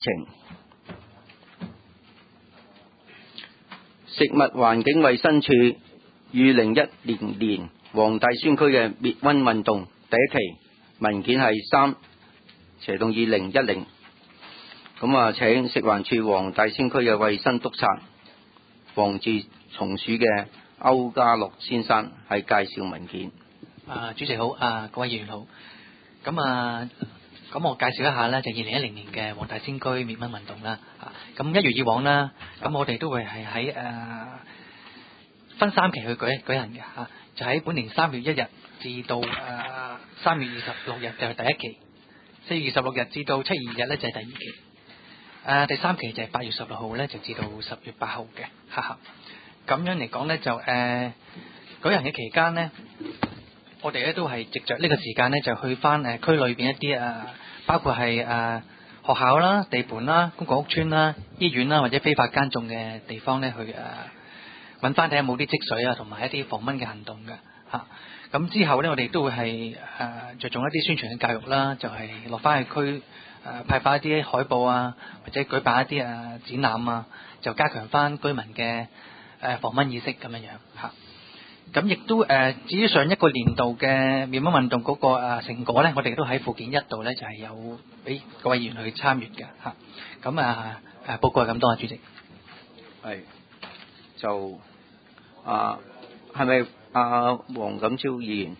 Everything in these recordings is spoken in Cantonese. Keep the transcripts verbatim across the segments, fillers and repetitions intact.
情。食物環境衛生署於二零一零年黃大仙區嘅滅蚊運動第一期文件係三斜洞二零一零。咁啊，請食環署黃大仙區嘅衛生督察防治蟲鼠嘅歐家樂先生係介紹文件。 啊，主席好，啊各位議員好。咁啊，咁我介紹一下咧，就二零一零年嘅黃大仙區滅蚊運動啦。啊，咁一如以往啦，咁我哋都會係喺誒分三期去舉舉行嘅嚇，就喺本年三月一日至到誒三月二十六日就係第一期，四月二十六日至到七月二日咧就係第二期。誒、呃、第三期就係八月十六號咧，就至到十月八號嘅，哈哈。咁樣嚟講咧，就誒、呃、舉行嘅期間咧，我哋咧都係藉着呢個時間咧，就去翻誒區裏邊一啲誒、呃，包括係誒、呃、學校啦、地盤啦、公共屋邨啦、醫院啦，或者非法耕種嘅地方咧，去誒揾翻睇下冇啲積水啊，同埋一啲防蚊嘅行動嘅嚇。咁、啊、之後咧，我哋都會係誒着重一啲宣傳嘅教育啦，就係落翻去區。誒派發一啲海報啊，或者舉辦一啲誒展覽啊，就加強翻居民嘅誒防蚊意識咁樣樣嚇。咁亦都誒，至於上一個年度嘅滅蚊運動嗰個誒成果咧，我哋都喺附件一度咧就係有俾各位議員去參與嘅嚇。咁啊誒報告係咁多啊，主席。 係就啊，係咪阿黃錦超議員？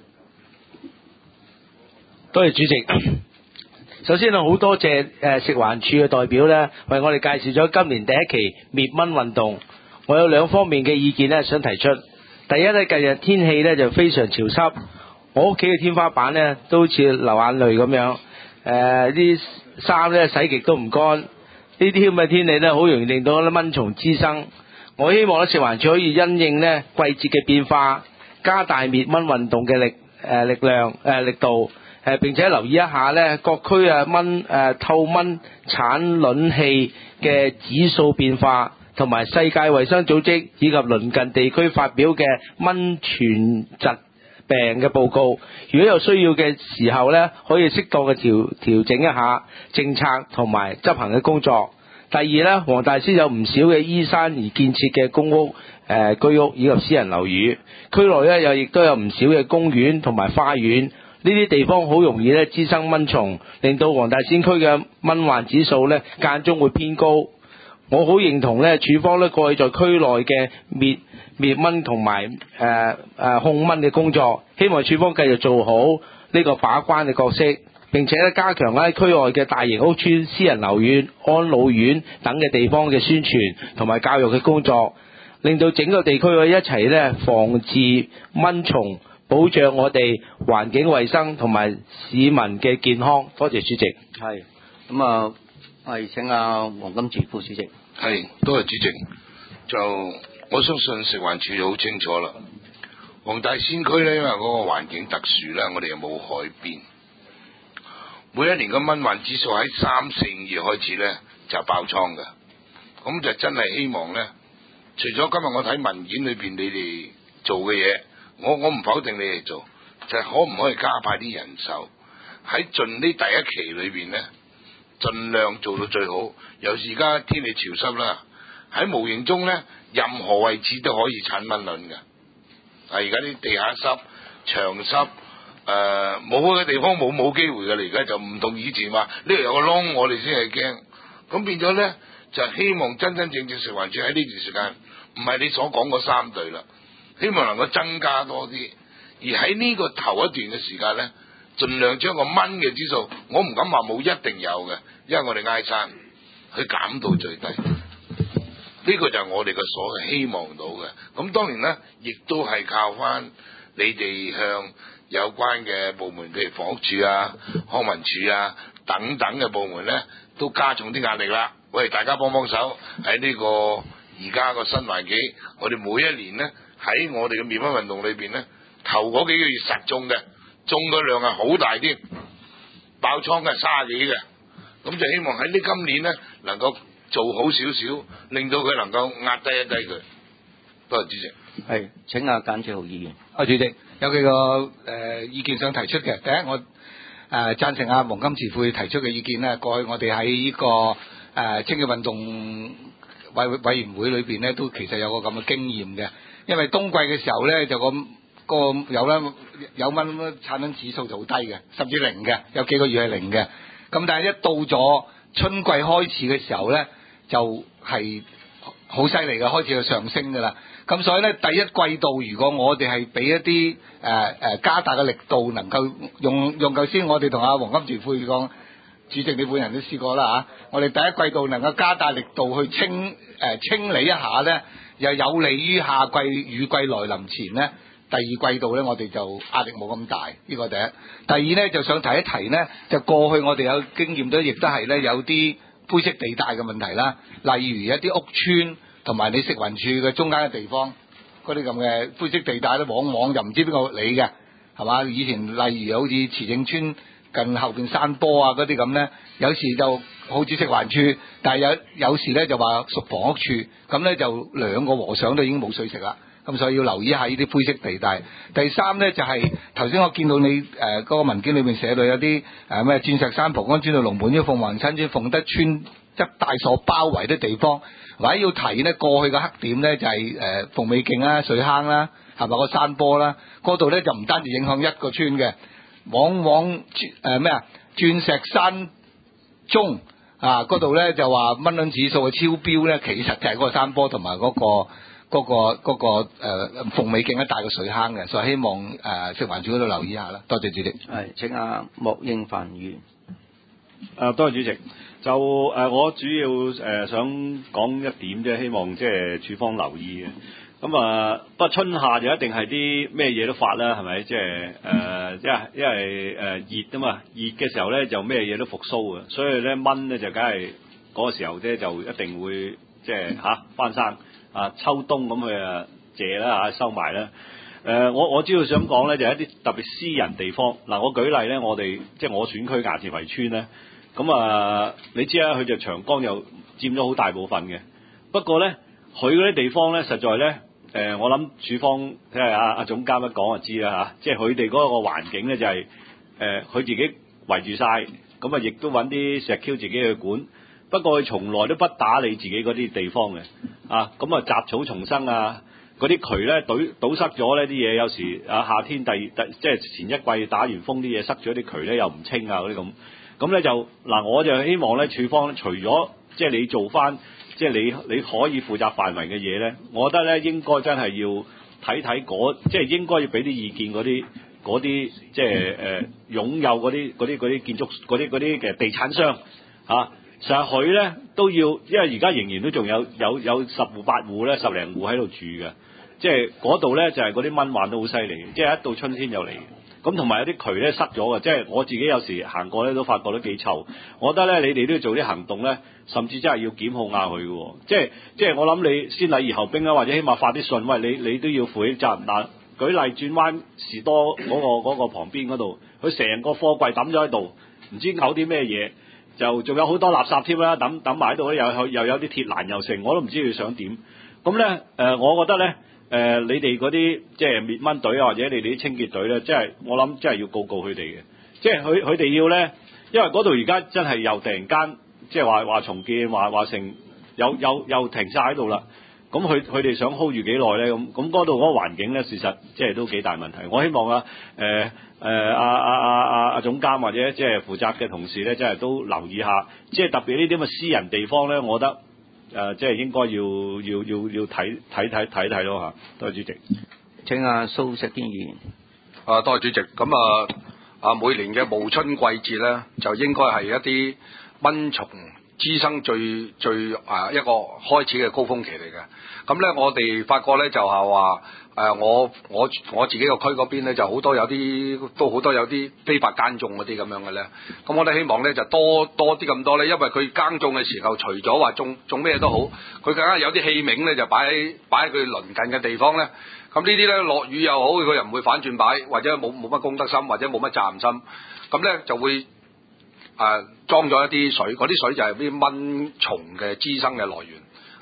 多謝主席。首先啊，好多謝誒食環署嘅代表咧，為我哋介紹咗今年第一期滅蚊運動。我有兩方面嘅意見咧，想提出。第一咧，近日天氣咧就非常潮濕，我屋企嘅天花板咧都好似流眼淚咁樣。誒啲衫咧洗極都唔乾，呢啲咁嘅天氣咧，好容易令到啲蚊蟲滋生。我希望咧食環署可以因應咧季節嘅變化，加大滅蚊運動嘅力誒、呃、力量誒、呃、力度。誒並且留意一下咧，各區啊蚊誒透蚊產卵器嘅指數變化，同埋世界衛生組織以及鄰近地區發表嘅蚊傳疾病嘅報告。如果有需要嘅時候咧，可以適當嘅調調整一下政策同埋執行嘅工作。第二咧，黃大仙有唔少嘅依山而建設嘅公屋、誒、呃、居屋以及私人樓宇，區內咧又亦都有唔少嘅公園同埋花園。呢啲地方好容易咧滋生蚊蟲，令到黃大仙區嘅蚊患指數咧間中會偏高。我好認同咧，署方咧過去在區內嘅滅滅蚊同埋誒誒控蚊嘅工作，希望署方繼續做好呢個把關嘅角色，並且咧加強喺區外嘅大型屋邨、私人樓苑、安老院等嘅地方嘅宣傳同埋教育嘅工作，令到整個地區可以一齊咧防治蚊蟲，保障我哋環境衛生同埋市民嘅健康。多謝主席。 係咁啊，係請阿黃金池副主席。 係，多謝主席。就我相信食環署好清楚啦。黃大仙區咧，因為嗰個環境特殊咧，我哋又冇海邊，每一年嘅蚊患指數喺三四五月開始咧就爆倉嘅。咁就真係希望咧，除咗今日我睇文件裏邊你哋做嘅嘢。我我唔否定你哋做，就係、是、可唔可以加派啲人手喺盡呢第一期裏邊咧，盡量做到最好。尤其而家天氣潮濕啦，喺無形中咧，任何位置都可以產蚊卵嘅。啊，而家啲地下濕、牆濕，誒冇嘅地方冇冇機會嘅。你而家就唔同以前話呢度有個窿，我哋先係驚。咁變咗咧，就希望真真正正食環署喺呢段時間，唔係你所講嗰三隊啦。希望能夠增加多啲，而喺呢個頭一段嘅時間呢，盡量將個蚊嘅指數，我唔敢話冇，一定有嘅，因為我哋挨山去減到最低。呢個就係我哋嘅所希望到嘅。咁當然呢，亦都係靠翻你哋向有關嘅部門，譬如房屋署啊、康文署啊等等嘅部門呢，都加重啲壓力啦。喂，大家幫幫手喺呢個而家個新環境，我哋每一年呢。喺我哋嘅滅蚊運動裏邊咧，頭嗰幾個月實中嘅，中嘅量係好大啲，爆倉嘅卅幾嘅，咁就希望喺呢今年咧能夠做好少少，令到佢能夠壓低一低佢。多謝主席。 係請阿簡志豪議員。 啊，主席有幾個誒、呃、意見想提出嘅。第一，我誒贊成阿黃金慈父提出嘅意見咧。過去我哋喺呢個誒、呃、清潔運動委委員會裏邊咧，都其實有個咁嘅經驗嘅。因為冬季嘅時候咧，就個個有咧有蚊產卵指數就好低嘅，甚至零嘅，有幾個月係零嘅。咁但係一到咗春季開始嘅時候咧，就係好犀利嘅，開始就上升㗎啦。咁所以咧，第一季度如果我哋係俾一啲誒誒加大嘅力度，能夠用用頭先我哋同阿黃金慈父講，主席你本人都試過啦嚇，我哋第一季度能夠加大力度去清誒、呃、清理一下咧，又有利於夏季雨季來臨前咧，第二季度咧我哋就壓力冇咁大，呢個第一。第二咧就想提一提咧，就過去我哋有經驗都亦都係咧有啲灰色地帶嘅問題啦，例如一啲屋邨同埋你食環署嘅中間嘅地方，嗰啲咁嘅灰色地帶咧，往往就唔知邊個理嘅，係嘛？以前例如好似慈正村近後邊山坡啊嗰啲咁咧，有時就好似食環署，但係有有時咧就話屬房屋處，咁咧就兩個和尚都已經冇水食啦。咁所以要留意一下呢啲灰色地帶。第三咧就係頭先我見到你誒嗰、呃那個文件裏面寫到有啲誒咩鑽石山、蒲崗村到龍門村、鳳凰新村、鳳德村一帶所包圍的地方，或者要提呢過去嘅黑點咧就係誒鳳尾徑啦、水坑啦，係咪個山坡啦？嗰度咧就唔單止影響一個村嘅，往往誒咩啊鑽石山中啊嗰度咧就話蚊卵指數嘅超標咧，其實就係嗰個山坡同埋嗰個。嗰、那個嗰、那個誒鳳尾徑一帶嘅水坑嘅，所以希望誒、呃、食環署嗰度留意下啦。多謝主席。 係請阿莫應凡議員。 誒多謝主席。就誒、呃、我主要誒、呃、想講一點啫，希望即係署方留意嘅。咁啊，不過春夏就一定係啲咩嘢都發啦，係咪？即係誒，因為因為誒熱啊嘛，熱嘅時候咧就咩嘢都復甦嘅，所以咧蚊咧就梗係嗰個時候咧就一定會即係嚇翻生。啊，秋冬咁佢啊謝啦嚇，收埋啦。誒、呃，我我主要想講咧，就係、一啲特別私人地方。嗱、啊，我舉例咧，我哋即係我選區衙前圍村咧，咁啊，你知啦，佢就長江又佔咗好大部分嘅。不過咧，佢嗰啲地方咧，實在咧，誒、呃，我諗署方即係阿阿總監一講就知啦嚇，即係佢哋嗰個環境咧就係、是、誒，佢、呃、自己圍住晒，咁啊，亦都揾啲石 Q 自己去管。不過佢從來都不打理自己嗰啲地方嘅，啊咁啊雜草叢生啊，嗰啲渠咧堵堵塞咗呢啲嘢，有時啊夏天第第即係前一季打完風啲嘢塞咗啲渠咧又唔清啊嗰啲咁，咁咧就嗱我就希望咧署方除咗即係你做翻即係你你可以負責範圍嘅嘢咧，我覺得咧應該真係要睇睇嗰即係應該要俾啲意見嗰啲嗰啲即係誒擁有嗰啲嗰啲嗰啲建築嗰啲嗰啲嘅地產商啊。實際佢咧都要，因為而家仍然都仲有有有十戶八戶咧，十零戶喺度住嘅，即係嗰度咧就係嗰啲蚊患都好犀利嘅，即係一到春天就嚟。咁同埋有啲渠咧塞咗嘅，即係我自己有時行過咧都發覺都幾臭。我覺得咧你哋都要做啲行動咧，甚至真係要檢控下佢嘅，即係即係我諗你先禮而後兵啦，或者起碼發啲信，喂你你都要負起責任。嗱，舉例轉彎士多嗰、嗰個嗰、嗰個旁邊嗰度，佢成個貨櫃抌咗喺度，唔知嘔啲咩嘢。就仲有好多垃圾添啦，抌抌埋喺度咧，又又有啲鐵欄又成，我都唔知佢想點。咁咧誒，我覺得咧誒、呃，你哋嗰啲即係滅蚊隊啊，或者你哋啲清潔隊咧，即係我諗真係要告告佢哋嘅。即係佢佢哋要咧，因為嗰度而家真係又突然間即係話話重建，話話成又又又停晒喺度啦。咁佢佢哋想 hold 住幾耐咧？咁咁嗰度嗰個環境咧，事實即係都幾大問題。我希望啊誒。呃誒阿阿阿阿阿總監或者即係負責嘅同事咧，真係都留意下，即係特別呢啲咁嘅私人地方咧，我覺得誒、呃、即係應該要要要要睇睇睇睇睇咯嚇。多謝主席。 請阿蘇錫堅議員。 啊，多謝主席。咁啊啊，每年嘅暮春季節咧，就應該係一啲蚊蟲滋生最最啊一個開始嘅高峰期嚟嘅。咁咧，我哋發覺咧就係話。誒、呃、我我我自己個區嗰邊咧就好多有啲都好多有啲非法耕種嗰啲咁樣嘅咧，咁我哋希望咧就多多啲咁多咧，因為佢耕種嘅時候，除咗話種種咩都好，佢更加有啲器皿咧就擺喺擺喺佢鄰近嘅地方咧，咁呢啲咧落雨又好，佢又唔會反轉擺，或者冇冇乜公德心，或者冇乜責任心，咁咧就會誒、呃、裝咗一啲水，嗰啲水就係啲蚊蟲嘅滋生嘅來源。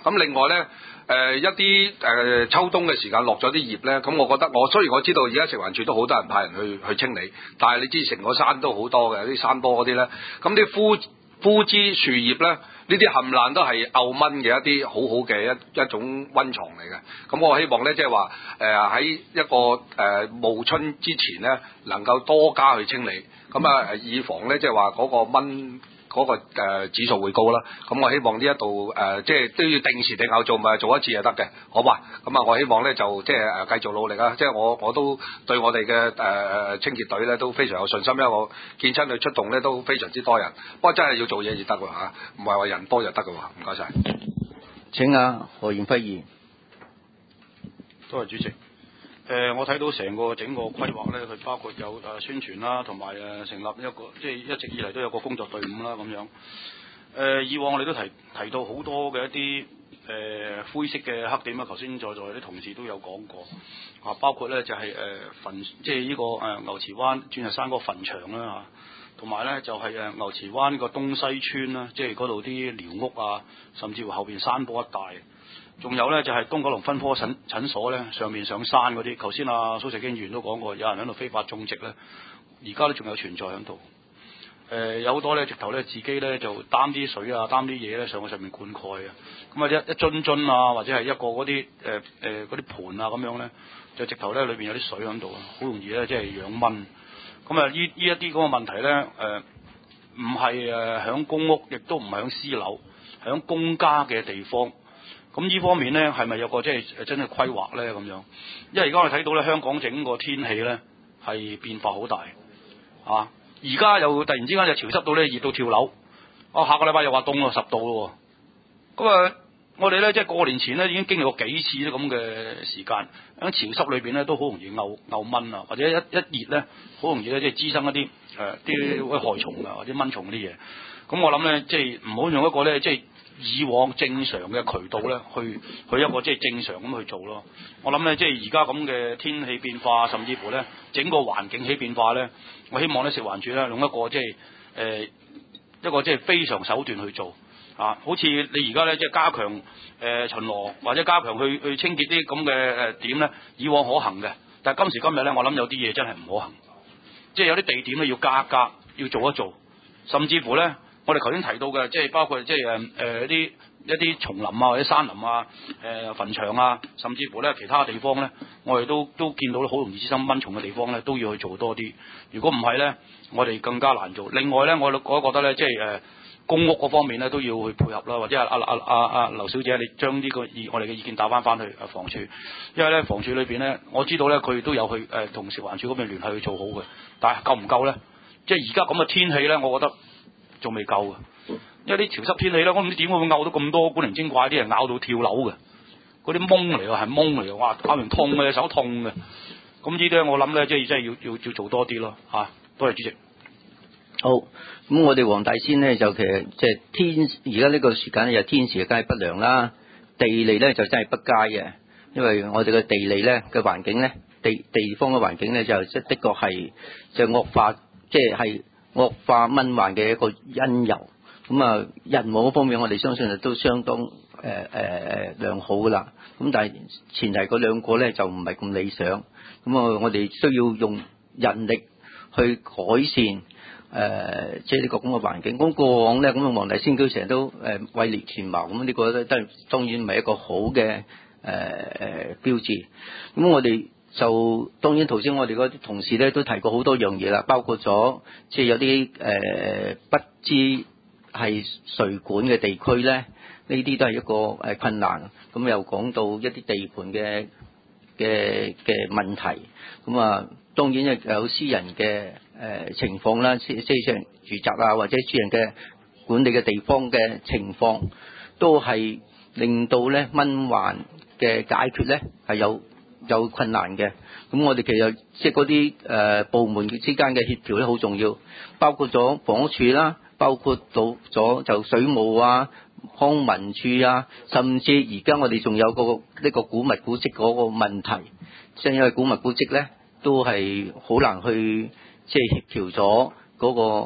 咁另外咧。誒、呃、一啲誒、呃、秋冬嘅時間落咗啲葉咧，咁我覺得我雖然我知道而家食環署都好多人派人去去清理，但係你知成個山都好多嘅，啲山坡嗰啲咧，咁啲枯枯枝樹葉咧，呢啲冚爛都係漚蚊嘅一啲好好嘅一一種溫床嚟嘅。咁我希望咧，即係話誒喺一個誒、呃、暮春之前咧，能夠多加去清理，咁啊以防咧即係話嗰個蚊。嗰、那個、呃、指數會高啦，咁我希望呢一度誒即係都要定時定候做，咪做一次就得嘅，好嘛？咁啊，我希望咧就即係誒繼續努力啦，即係我我都對我哋嘅誒誒清潔隊咧都非常有信心，因為我見親佢出動咧都非常之多人，不過真係要做嘢至得喎嚇，唔係話人多就得嘅喎，唔該晒。 請啊何賢輝議員。 多謝主席。誒、呃，我睇到成個整個規劃咧，佢包括有誒、呃、宣傳啦，同埋誒成立一個即係一直以嚟都有個工作隊伍啦咁樣。誒、呃，以往我哋都提提到好多嘅一啲誒、呃、灰色嘅黑點啊，頭先在座啲同事都有講過啊，包括咧就係誒墳，即係呢、這個誒、呃、牛池灣鑽石山嗰個墳場啦嚇，同埋咧就係、是、誒牛池灣個東西村啦，即係嗰度啲寮屋啊，甚至乎後邊山坡一帶。仲有咧就係、是、東九龍分科診診所咧，上面上山嗰啲，頭先阿蘇石經議員都講過，有人喺度非法種植咧，而家都仲有存在喺度。誒、呃、有好多咧，直頭咧自己咧就擔啲水啊，擔啲嘢咧上去上面灌溉啊，咁啊一一樽樽啊，或者係一個嗰啲誒誒嗰啲盤啊咁樣咧，就直頭咧裏邊有啲水喺度啊，好容易咧即係養蚊。咁啊呢呢一啲嗰個問題咧誒唔係誒響公屋，亦都唔係響私樓，響公家嘅地方。咁呢方面咧，係咪有個即係真係規劃咧咁樣？因為而家我哋睇到咧，香港整個天氣咧係變化好大啊！而家又突然之間就潮濕到咧熱到跳樓，啊下個禮拜又話凍到十度咯喎！咁啊，我哋咧即係過年前咧已經經歷過幾次咁嘅時間，喺潮濕裏邊咧都好容易漚漚蚊啊，或者一一熱咧好容易咧即係滋生一啲誒啲害蟲啊或者蚊蟲啲嘢。咁我諗咧即係唔好用一個咧即係。以往正常嘅渠道咧，去去一個即係正常咁去做咯。我諗咧，即係而家咁嘅天氣變化，甚至乎咧整個環境起變化咧，我希望咧食環署咧用一個即係誒一個即係非常手段去做啊。好似你而家咧即係加強誒、呃、巡邏或者加強去去清潔啲咁嘅誒點咧，以往可行嘅，但係今時今日咧，我諗有啲嘢真係唔可行，即係有啲地點咧要加一加，要做一做，甚至乎咧。我哋頭先提到嘅，即係包括即係誒誒啲一啲叢林啊，或者山林啊，誒、呃、墳場啊，甚至乎咧其他地方咧，我哋都都見到好容易滋生蚊蟲嘅地方咧，都要去做多啲。如果唔係咧，我哋更加難做。另外咧，我我覺得咧，即係誒、呃、公屋嗰方面咧，都要去配合啦，或者係阿阿阿阿劉小姐，你將呢個意我哋嘅意見打翻翻去啊房署，因為咧房署裏邊咧，我知道咧佢都有去誒同食環署嗰邊聯繫去做好嘅，但係夠唔夠咧？即係而家咁嘅天氣咧，我覺得。仲未夠嘅，因為啲潮濕天氣咧，我唔知點會會咬到咁多古靈精怪啲人咬到跳樓嘅，嗰啲蚊嚟嘅係蚊嚟嘅，哇咬完痛嘅手痛嘅，咁呢啲咧我諗咧即係真係要要要做多啲咯嚇，多謝主席。 好，咁我哋黃大仙咧就其實即係天而家呢個時間咧，就天時梗係不良啦，地利咧就真係不佳嘅，因為我哋嘅地利咧嘅環境咧，地地方嘅環境咧就即係的確係就惡化，即係係。惡化蚊患嘅一個因由，咁啊人務嗰方面我哋相信都相當誒誒誒良好噶啦，咁但係前提嗰兩個咧就唔係咁理想，咁啊我哋需要用人力去改善誒、呃、即係呢個咁嘅環境。咁過往咧咁啊黃大仙區成日都誒位列前茅，咁呢個咧都係當然唔係一個好嘅誒誒標誌。咁我哋。就當然頭先我哋嗰啲同事咧都提過好多樣嘢啦，包括咗即係有啲誒、呃、不知係誰管嘅地區咧，呢啲都係一個誒困難。咁又講到一啲地盤嘅嘅嘅問題，咁啊當然有私人嘅誒、呃、情況啦，即係私人住宅啊或者私人嘅管理嘅地方嘅情況，都係令到咧蚊患嘅解決咧係有。有困難嘅，咁我哋其實即係嗰啲誒部門之間嘅協調咧好重要，包括咗房屋署啦，包括到咗就水務啊、康文署啊，甚至而家我哋仲有個呢個古物古蹟嗰個問題，即係因為古物古蹟咧都係好難去即係協調咗嗰個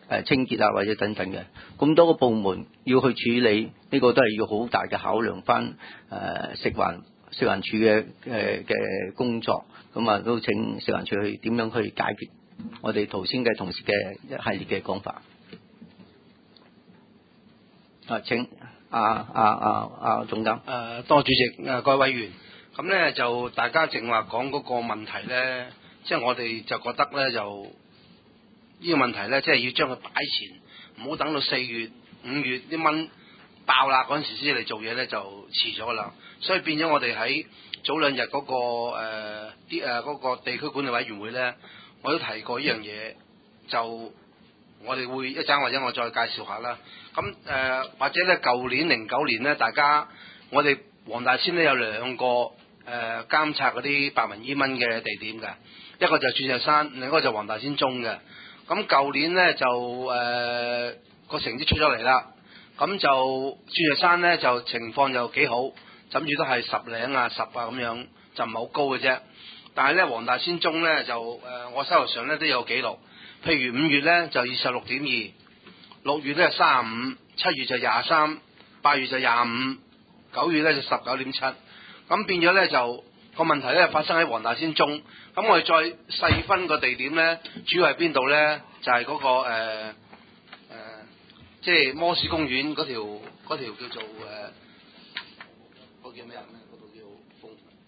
誒清潔啊或者等等嘅。咁多個部門要去處理，呢、這個都係要好大嘅考量翻誒食環食環署嘅誒嘅工作。咁啊都請食環署去點樣去解決我哋頭先嘅同事嘅一系列嘅講法。啊，請啊啊啊啊總監。 誒、呃，多主席，誒、呃、各位委員，咁咧就大家正話講嗰個問題咧，即係我哋就覺得咧就呢個問題咧，即係要將佢擺前，唔好等到四月、五月啲蚊爆啦嗰陣時先嚟做嘢咧，就遲咗啦。所以變咗我哋喺早兩日嗰個誒啲誒嗰個地區管理委員會咧，我都提過呢樣嘢，就我哋會一陣或者我再介紹下啦。咁誒、呃、或者咧，舊年零九年咧，大家我哋黃大仙咧有兩個誒、呃、監察嗰啲白紋伊蚊嘅地點嘅，一個就鑽石山，另一個就黃大仙中嘅。咁舊年咧就誒個、呃、成績出咗嚟啦，咁就鑽石山咧就情況就幾好，諗住都係十零啊十啊咁樣，就唔係好高嘅啫。但係咧黃大仙中咧就誒、呃、我手頭上咧都有記錄，譬如五月咧就二十六點二。六月咧三十五，七月就廿三，八月就廿五，九月咧就十九點七。咁變咗咧就個問題咧發生喺黃大仙中。咁我哋再細分個地點咧，主要係邊度咧？就係、是、嗰、那個誒誒、呃呃，即係摩士公園嗰條嗰條叫做誒，嗰、呃、叫咩啊？嗰度叫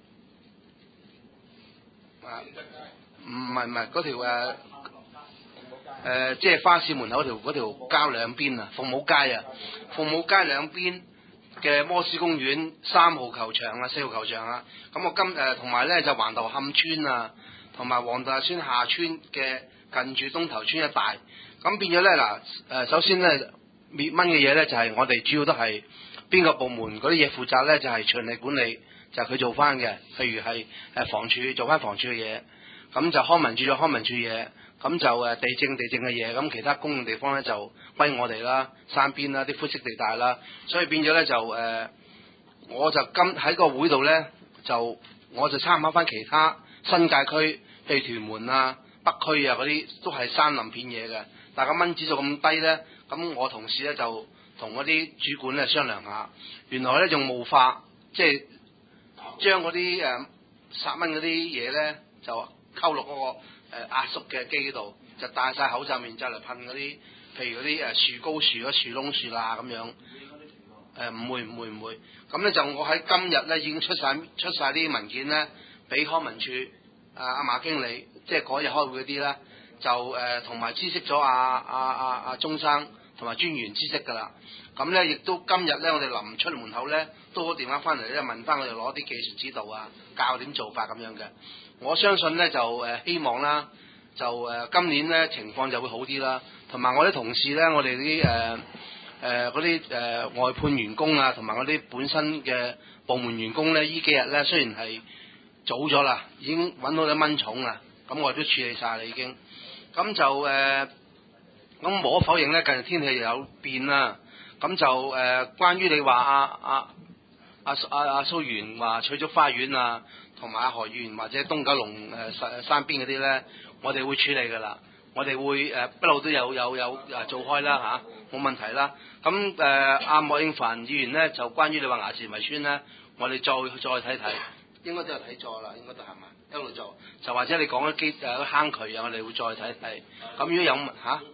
風啊？唔係唔係嗰條誒。誒、呃，即係花市門口條嗰條街兩邊啊，鳳舞街啊，鳳舞街兩邊嘅摩士公園三號球場啊，四號球場啊，咁我今誒同埋咧就橫頭磡村啊，同埋黃大仙下村嘅近住東頭村一帶，咁變咗咧嗱誒，首先咧滅蚊嘅嘢咧就係、是、我哋主要都係邊個部門嗰啲嘢負責咧，就係、是、場地管理，就係、是、佢做翻嘅，譬如係誒房署做翻房署嘅嘢，咁就康文署做康文署嘢。咁就誒地政地政嘅嘢，咁其他公用地方咧就歸我哋啦，山邊啦，啲灰色地帶啦，所以變咗咧就誒、呃，我就今喺個會度咧就我就參考翻其他新界區，譬如屯門啊、北區啊嗰啲都係山林片嘢嘅，但係個蚊指數咁低咧，咁我同事咧就同嗰啲主管咧商量下，原來咧用霧化，即係將嗰啲誒殺蚊嗰啲嘢咧就溝落嗰個。誒、呃、壓縮嘅機度就戴晒口罩面罩嚟噴嗰啲，譬如嗰啲誒樹高樹嗰樹窿樹罅咁樣。誒、呃、唔會唔會唔會，咁咧就我喺今日咧已經出晒出晒啲文件咧，俾康文署啊阿馬經理，即係嗰日開會嗰啲咧，就誒同埋知識咗阿阿阿阿鐘生同埋專員知識㗎啦。咁咧亦都今日咧，我哋臨出門口咧，都個電話翻嚟咧問翻我哋攞啲技術指導啊，教點做法咁樣嘅。我相信咧就誒、呃、希望啦，就誒、呃、今年咧情況就會好啲啦。同埋我啲同事咧，我哋啲誒誒嗰啲誒外判員工啊，同埋嗰啲本身嘅部門員工咧，呢幾日咧雖然係早咗啦，已經揾到啲蚊蟲啦，咁我哋都處理晒啦已經。咁就誒，咁、呃、無可否認咧，近日天氣又有變啦。咁就誒、呃，關於你話阿阿阿阿阿蘇源話取咗花園啊，同埋阿何議員或者東九龍誒山山邊嗰啲咧，我哋會處理噶啦，我哋會誒一路都有有有誒做開啦嚇，冇、啊、問題啦。咁誒阿莫應凡議員咧，就關於你話衙前圍村咧，我哋再再睇睇，應該都有睇咗啦，應該都係咪一路做？就或者你講啲基誒坑渠啊，我哋會再睇睇。咁如果有嚇？啊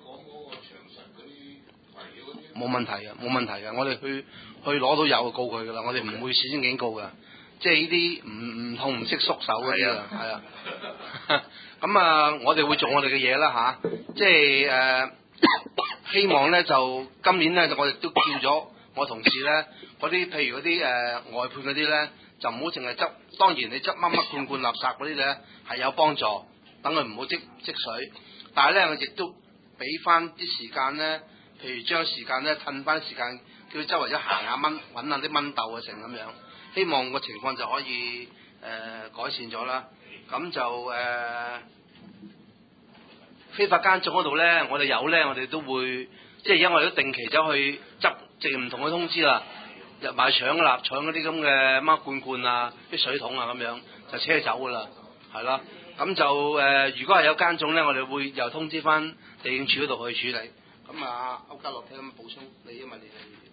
冇問題嘅，冇問題嘅，我哋去去攞到有就告佢噶啦，我哋唔會事先警告嘅，即係呢啲唔唔痛唔識縮手嗰啲啊，係啊，咁啊，我哋會做我哋嘅嘢啦吓，即係誒、呃，希望咧就今年咧，我哋都叫咗我同事咧，嗰啲譬如嗰啲誒外判嗰啲咧，就唔好淨係執，當然你執乜乜罐罐垃圾嗰啲咧係有幫助，等佢唔好積積水，但係咧我亦都俾翻啲時間咧。譬如將時間咧褪翻時間，叫佢周圍一行下蚊，揾下啲蚊竇啊成咁樣，希望個情況就可以誒、呃、改善咗啦。咁就誒、呃、非法耕種嗰度咧，我哋有咧，我哋都會即係而家我哋都定期走去執，直唔同嘅通知啦，入埋搶嘅臘腸嗰啲咁嘅孖罐罐啊，啲水桶啊咁樣就車走噶啦，係咯。咁就誒、呃、如果係有耕種咧，我哋會又通知翻地政處嗰度去處理。 咁啊，歐家樂聽咁補充，你因為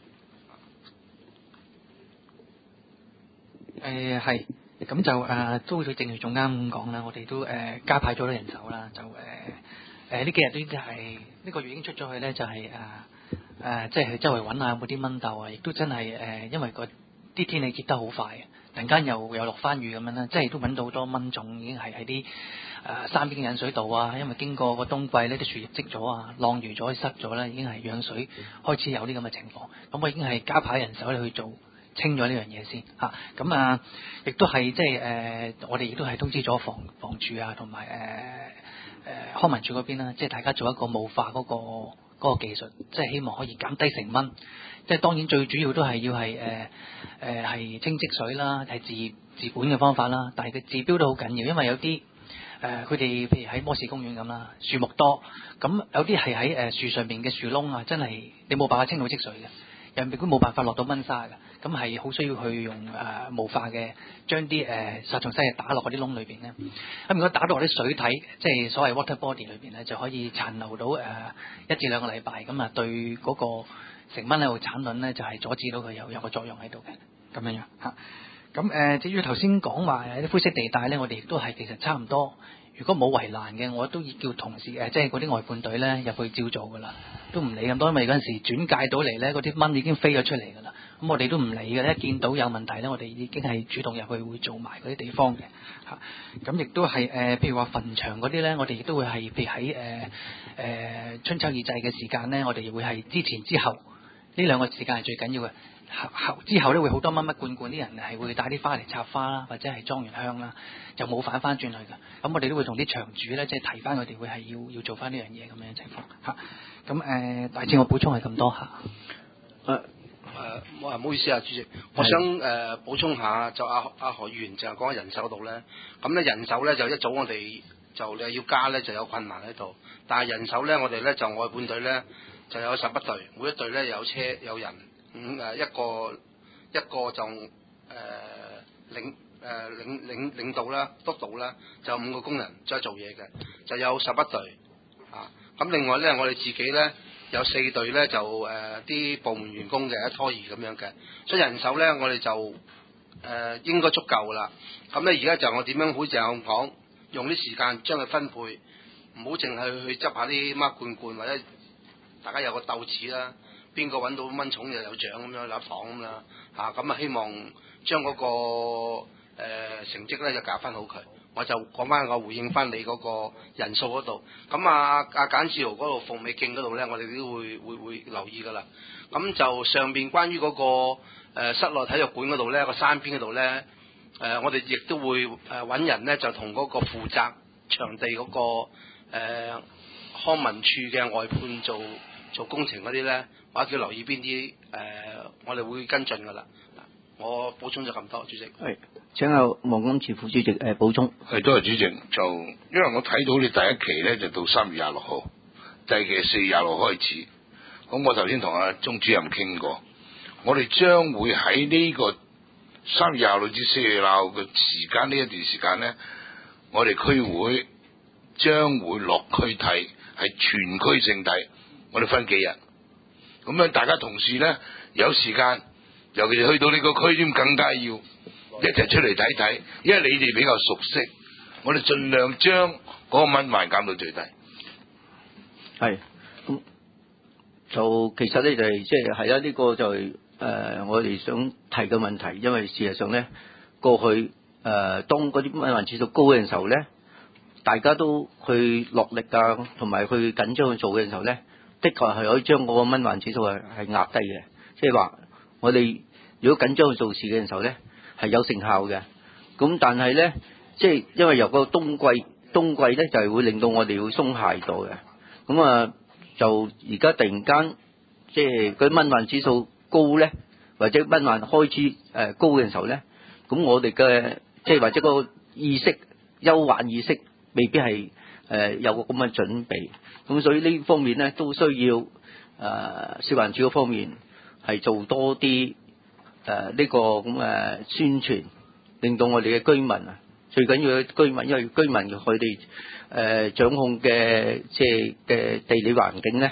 你係誒係，咁就誒、呃、都好似正如總監咁講啦，我哋都誒、呃、加派咗多人手啦，就誒誒呢幾日都已經係呢個月已經出咗去咧，就係誒誒即係去周圍揾下有冇啲蚊竇啊，亦都真係誒、呃、因為個啲天氣結得好快，突然間又又落翻雨咁樣啦，即係都揾到好多蚊種，已經係喺啲誒山邊嘅引水道啊，因為經過個冬季呢啲樹葉積咗啊，晾住咗塞咗咧，已經係養水開始有啲咁嘅情況，咁我已經係加派人手去做。清咗呢樣嘢先嚇，咁啊，亦都係即係誒，我哋亦都係通知咗房房署啊，同埋誒誒康文署嗰邊啦，即係大家做一個霧化嗰、個嗰、個技術，即係希望可以減低成蚊。即係當然最主要都係要係誒誒係清積水啦，係治治本嘅方法啦。但係佢治標都好緊要，因為有啲誒佢哋譬如喺摩士公園咁啦，樹木多，咁有啲係喺誒樹上邊嘅樹窿啊，真係你冇辦法清到積水嘅。人亦都冇辦法落到蚊沙嘅，咁係好需要去用誒、呃、霧化嘅，將啲誒殺蟲劑打落嗰啲窿裏邊咧。咁如果打到落啲水體，即係所謂 water body 裏邊咧，就可以殘留到誒、呃、一至兩個禮拜，咁啊對嗰個成蚊喺度產卵咧，就係、是、阻止到佢有有個作用喺度嘅，咁樣樣嚇。咁、啊、誒至於頭先講話啲灰色地帶咧，我哋亦都係其實差唔多。如果冇圍欄嘅，我都要叫同事誒，即係嗰啲外判隊咧入去照做噶啦，都唔理咁多，因為嗰陣時轉介到嚟咧，嗰啲蚊已經飛咗出嚟噶啦，咁我哋都唔理嘅，一見到有問題咧，我哋已經係主動入去會做埋嗰啲地方嘅嚇，咁亦都係誒，譬如話墳場嗰啲咧，我哋亦都會係譬如喺誒誒春秋二祭嘅時間咧，我哋會係之前之後呢兩個時間係最緊要嘅。後之後咧會好多乜乜罐罐啲人係會帶啲花嚟插花啦，或者係裝完香啦，就冇反翻轉去㗎。咁我哋都會同啲場主咧，即係提翻佢哋會係要要做翻呢樣嘢咁樣嘅情況嚇。咁、啊、誒，大致我補充係咁多嚇。誒、啊、 誒，唔好意思啊，主席，我想誒、呃、補充下，就阿阿何議員就係講喺人手度咧。咁咧人手咧就一早我哋就你要加咧就有困難喺度，但係人手咧我哋咧就外判隊咧就有十一隊，每一隊咧有車有人。五誒、嗯、一個一個就誒、呃、領誒、呃、領領領導啦，督導啦，就有五個工人在做嘢嘅，就有十一隊啊。咁另外咧，我哋自己咧有四隊咧，就誒啲、呃、部門員工嘅一拖二咁樣嘅，所以人手咧我哋就誒、呃、應該足夠啦。咁咧而家就我點樣好似咁講，用啲時間將佢分配，唔好淨係去執下啲乜罐罐，或者大家有個鬥志啦。邊個揾到蚊蟲就有獎咁樣，有糖咁啦嚇，咁啊希望將嗰、那個、呃、成績咧就搞翻好佢。我就講翻我回應翻你嗰個人數嗰度。咁啊阿簡志豪嗰度鳳尾徑嗰度咧，我哋都會會會留意噶啦。咁就上邊關於嗰、那個、呃、室內體育館嗰度咧，個山邊嗰度咧，誒我哋亦都會誒揾人咧，就同嗰個負責場地嗰、那個、呃、康文署嘅外判做做工程嗰啲咧。或者叫留意邊啲誒，我哋會跟進噶啦。我補充咗咁多，主席。 係請阿黃金慈副主席誒、呃、補充。 係多謝主席。就因為我睇到你第一期咧就到三月廿六號，第二期係四月廿六開始。咁我頭先同阿鐘主任傾過，我哋將會喺呢個三月廿六至四月廿六嘅時間呢一段時間咧，我哋區會將會落區睇，係全區性睇，我哋分幾日。咁樣大家同事咧有時間，尤其是去到呢個區添，更加要一齊出嚟睇睇，因為你哋比較熟悉，我哋盡量將嗰個蚊患減到最低。 係，咁就其實咧就係即係係啦，呢、這個就係、是、誒、呃、我哋想提嘅問題，因為事實上咧過去誒、呃、當嗰啲蚊患指數高嘅時候咧，大家都去落力啊，同埋去緊張去做嘅時候咧。的確係可以將嗰個蚊患指數係係壓低嘅，即係話我哋如果緊張去做事嘅時候咧係有成效嘅。咁但係咧，即係因為由個冬季冬季咧就係會令到我哋會鬆懈咗嘅。咁啊就而家突然間即係嗰啲蚊患指數高咧，或者蚊患開始誒高嘅時候咧，咁我哋嘅即係或者個意識憂患意識未必係誒有個咁嘅準備。咁所以呢方面咧都需要誒食環署嗰方面係做多啲誒呢個咁誒宣傳，令到我哋嘅居民啊，最緊要嘅居民，因為居民佢哋誒掌控嘅即係嘅地理環境咧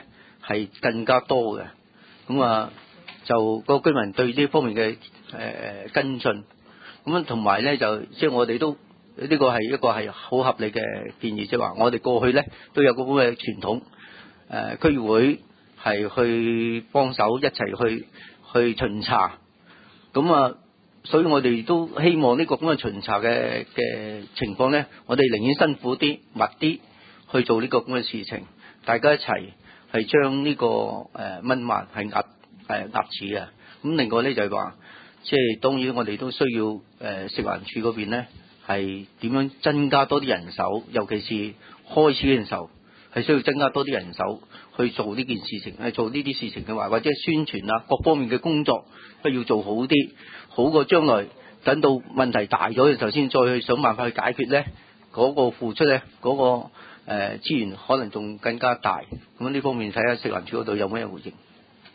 係更加多嘅。咁啊，就個居民對呢方面嘅誒、呃、跟進，咁啊同埋咧就即係我哋都呢、這個係一個係好合理嘅建議，即係話我哋過去咧都有個咁嘅傳統，誒、呃、區議會係去幫手一齊去去巡查，咁啊，所以我哋都希望呢個咁嘅巡查嘅嘅情況咧，我哋寧願辛苦啲、密啲去做呢個咁嘅事情，大家一齊係將呢個誒蚊患係壓誒壓止嘅。咁另外咧就係話，即係當然我哋都需要誒、呃、食環署嗰邊咧係點樣增加多啲人手，尤其是開始嘅時候係需要增加多啲人手去做呢件事情，係做呢啲事情嘅話，或者宣傳啊各方面嘅工作都要做好啲，好過將來等到問題大咗嘅時候先再去想辦法去解決咧，嗰、那個付出咧嗰、那個誒、呃、資源可能仲更加大。咁呢方面睇下食環署嗰度有咩回應？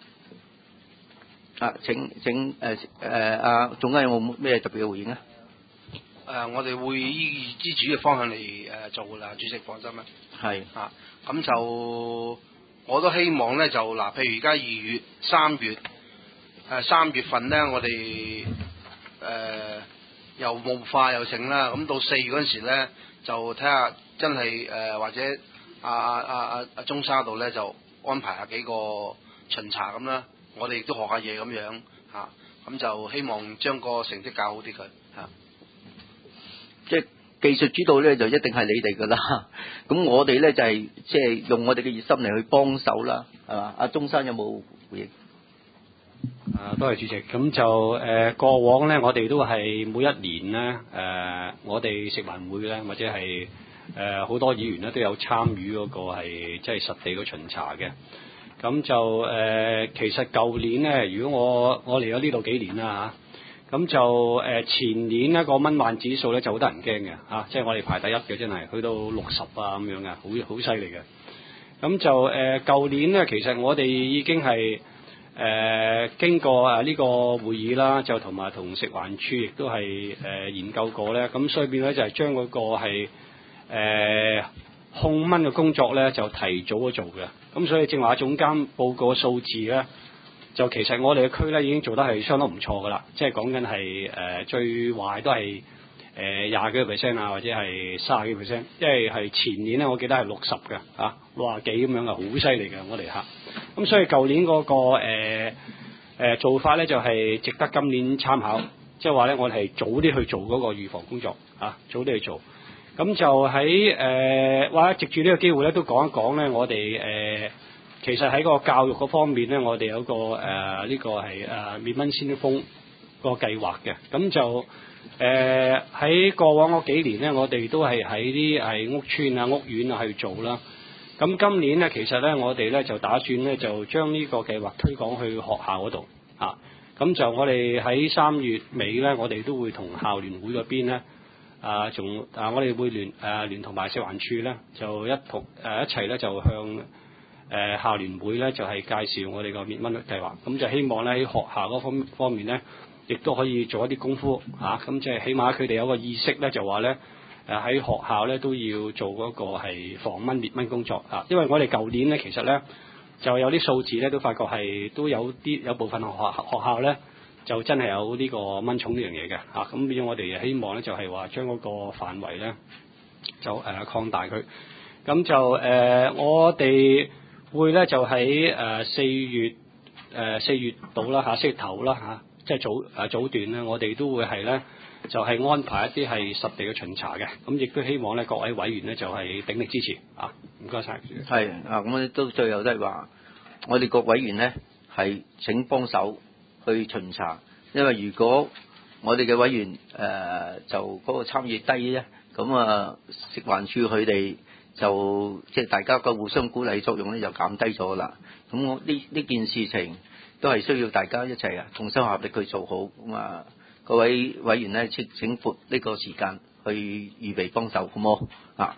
啊，請請誒誒阿總監有冇咩特別嘅回應啊？ 誒、呃，我哋會依之主嘅方向嚟誒、呃、做噶啦，主席放心啦。 係啊，咁就我都希望咧，就嗱，譬如而家二月、三月誒三月份咧，我哋誒、呃、又霧化又成啦，咁到四月嗰陣時咧，就睇下真係誒、呃、或者阿阿阿阿阿中沙度咧，就安排下幾個巡查咁啦，我哋亦都學下嘢咁樣嚇，咁、啊、就希望將個成績教好啲佢嚇。 即係技術主導咧，就一定係你哋噶啦。咁我哋咧就係即係用我哋嘅熱心嚟去幫手啦，係嘛？阿中山有冇回應？ 啊，多謝主席。咁就誒、呃、過往咧，我哋都係每一年咧誒、呃，我哋食環會咧，或者係誒好多議員咧都有參與嗰個係即係實地嘅巡查嘅。咁就誒、呃，其實舊年咧，如果我我嚟咗呢度幾年啦嚇，咁就誒、呃、前年呢個蚊患指數咧就好得人驚嘅嚇，即係我哋排第一嘅，真係去到六十啊咁樣嘅，好好犀利嘅。咁就誒舊年咧，其實我哋已經係誒、呃、經過啊呢個會議啦，就同埋同食環署亦都係誒、呃、研究過咧，咁所以變咧就係將嗰個係誒、呃、控蚊嘅工作咧就提早咗做嘅。咁所以正話總監報告數字咧，就其實我哋嘅區咧已經做得係相當唔錯噶啦，即係講緊係誒最壞都係誒廿幾個 percent 啊，或者係卅幾個 percent，因為係前年咧我記得係六十嘅嚇，六廿幾咁樣嘅，好犀利嘅我哋嚇。咁所以舊年嗰、那個誒、呃呃、做法咧就係、是、值得今年參考，即係話咧我哋係早啲去做嗰個預防工作嚇、啊，早啲去做。咁就喺誒或者藉住呢個機會咧，都講一講咧，我哋誒、呃、其實喺個教育嗰方面咧，我哋有個誒呢、呃這個係誒滅蚊先鋒個計劃嘅。咁就誒喺、呃、過往嗰幾年咧，我哋都係喺啲係屋邨啊、屋苑啊去做啦。咁今年咧，其實咧我哋咧就打算咧就將呢個計劃推廣去學校嗰度啊。咁就我哋喺三月尾咧，我哋都會同校聯會嗰邊咧。啊，仲啊，我哋會聯誒、啊、聯同埋食環署咧，就一同誒、啊、一齊咧，就向誒、呃、校聯會咧，就係、是、介紹我哋個滅蚊計劃。咁就希望咧喺學校嗰方方面咧，亦都可以做一啲功夫嚇。咁即係起碼佢哋有個意識咧，就話咧誒喺學校咧都要做嗰個係防蚊滅蚊工作啊。因為我哋舊年咧其實咧就有啲數字咧都發覺係都有啲有部分學校學校咧。就真係有呢個蚊蟲呢樣嘢嘅嚇，咁變咗我哋希望咧就係話將嗰個範圍咧就誒、呃、擴大佢，咁就誒、呃、我哋會咧就喺誒四月誒四月度啦嚇，四月頭啦嚇，即係早誒、呃、早段咧，我哋都會係咧就係、是、安排一啲係實地嘅巡查嘅，咁亦都希望咧各位委員咧就係鼎力支持啊，唔該晒。 係啊，咁都最後都係話，我哋各委員咧係請幫手。去巡查，因為如果我哋嘅委員誒、呃、就嗰個參與低咧，咁啊食環署佢哋就即係大家個互相鼓勵作用咧就減低咗啦。咁我呢呢件事情都係需要大家一齊啊同心合力去做好。咁啊各位委員咧請請撥呢個時間去預備幫手，好冇啊？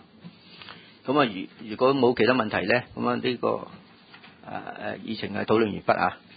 咁啊如如果冇其他問題咧，咁啊呢個誒誒議程係討論完畢啊。